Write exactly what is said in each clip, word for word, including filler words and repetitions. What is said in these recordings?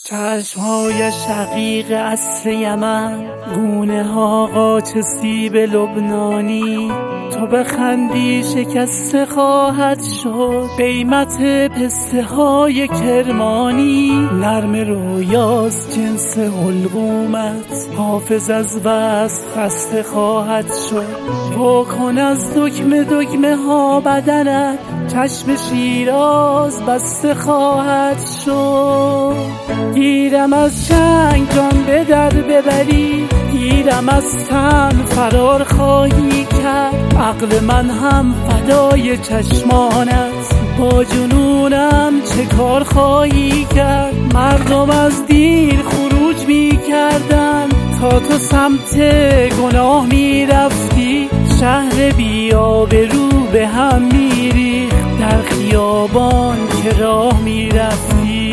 چشمهای شقیق عصر یمن، گونه ها قاچ سیب لبنانی. تو بخندی شکسته خواهد شد قیمت پسته های کرمانی. نرم رویاست جنس حلقومت، حافظ از وصل خسته خواهد شد. واکن از دکمه دکمه ها بدنت، چشم شیراز بسته خواهد شد. گیرم از چنگ جان به در ببری، گیرم از تن فرار خواهی کرد. عقل من هم فدای چشمانت، با جنونم چه کار خواهی کرد. مردم از دیر خروج می کردن تا تو سمت گناه می رفتی. شهر بی آبرو به هم می ریخت در خیابان که راه می رفتی.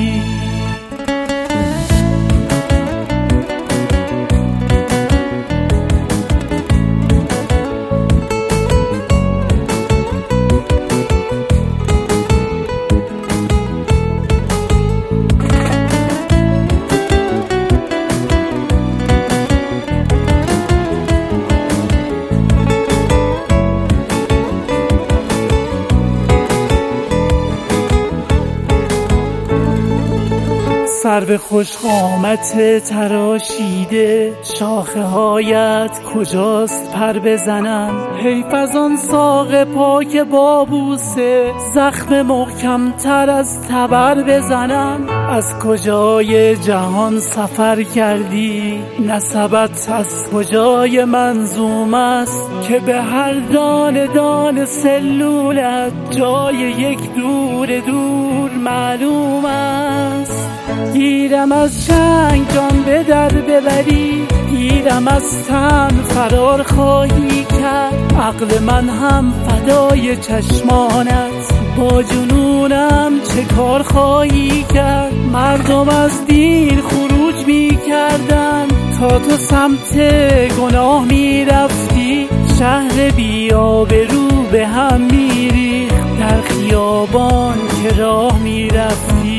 سرو خوش قامت تراشیده، شاخه هایت کجاست پر بزنم. حیف از آن ساق پاک بابوسه، زخم محکم تر از تبر بزنم. از کجای جهان سفر کردی، نسبت از کجای منظوم است که به هر دانه دانه سلولت جای یک دور دور معلوم است. گیرم از چنگ جان به در ببری، گیرم از تن فرار خواهی کرد. عقل من هم فدای چشمانت، با جنونم چه کار خواهی کرد. مردم از دیر خروج می کردن تا تو سمت گناه می رفتی. شهر بی آبرو به هم می ریخت در خیابان که راه می رفتی.